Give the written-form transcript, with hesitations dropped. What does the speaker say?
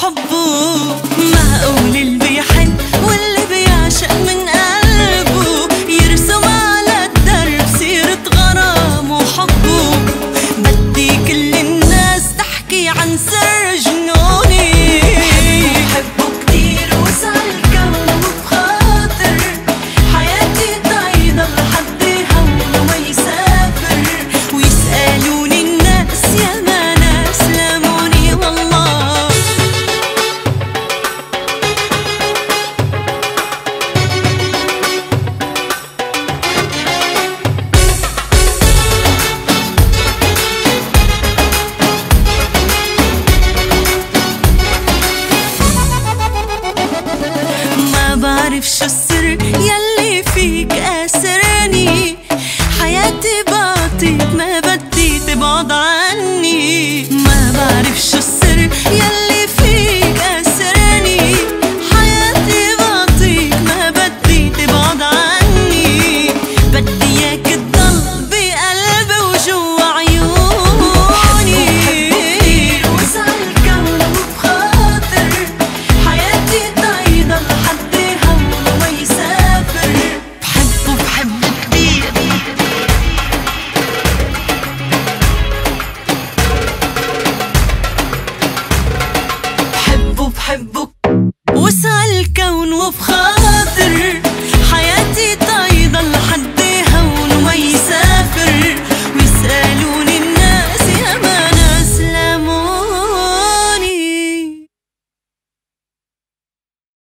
وحبه. معقول اللي بيحن واللي بيعشق من قلبه يرسم على الدرب سيرة غرام وحبه. بدي كل الناس تحكي عن سر جنوني. بحبه كتير وسع الكون وبخاطر حياتي ضايضة لحد هون وما يسافر. ويسألوني الناس يا ما ناس لاموني والله. ما بعرف شو السر يلي فيك أسرني. حياتي بعطيك ما بدي تبعد عني. ما بعرف شو السر يلي فيك أسرني. حياتي بعطيك ما بدي تبعد عني. بدي إياك تضل بقلبي وجوا عيوني. وسع الكون وبخاطر حياتي ضايضة لحد هون وما يسافر. بحبه كتير بحبه وسع الكون وبخاطر